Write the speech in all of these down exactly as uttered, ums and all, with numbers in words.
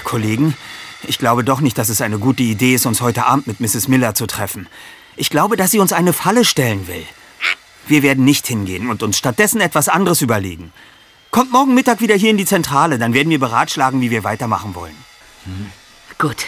Kollegen, ich glaube doch nicht, dass es eine gute Idee ist, uns heute Abend mit Misses Miller zu treffen. Ich glaube, dass sie uns eine Falle stellen will. Wir werden nicht hingehen und uns stattdessen etwas anderes überlegen. Kommt morgen Mittag wieder hier in die Zentrale, dann werden wir beratschlagen, wie wir weitermachen wollen. Hm. Gut.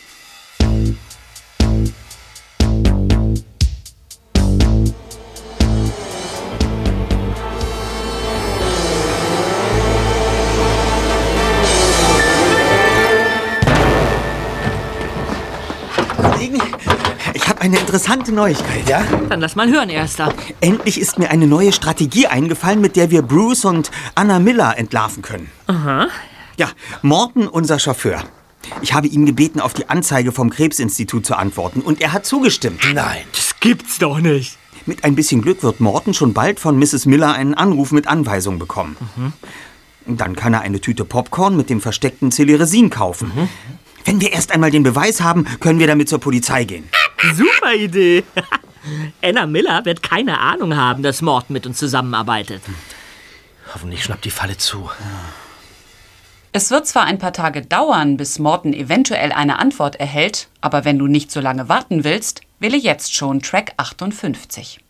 Ich habe eine interessante Neuigkeit, ja? Dann lass mal hören, Erster. Endlich ist mir eine neue Strategie eingefallen, mit der wir Bruce und Anna Miller entlarven können. Aha. Ja, Morton, unser Chauffeur. Ich habe ihn gebeten, auf die Anzeige vom Krebsinstitut zu antworten. Und er hat zugestimmt. Nein, das gibt's doch nicht. Mit ein bisschen Glück wird Morton schon bald von Misses Miller einen Anruf mit Anweisung bekommen. Mhm. Dann kann er eine Tüte Popcorn mit dem versteckten Celeresin kaufen. Mhm. Wenn wir erst einmal den Beweis haben, können wir damit zur Polizei gehen. Super Idee. Anna Miller wird keine Ahnung haben, dass Morton mit uns zusammenarbeitet. Hoffentlich schnappt die Falle zu. Es wird zwar ein paar Tage dauern, bis Morton eventuell eine Antwort erhält, aber wenn du nicht so lange warten willst, wähle jetzt schon Track achtundfünfzig.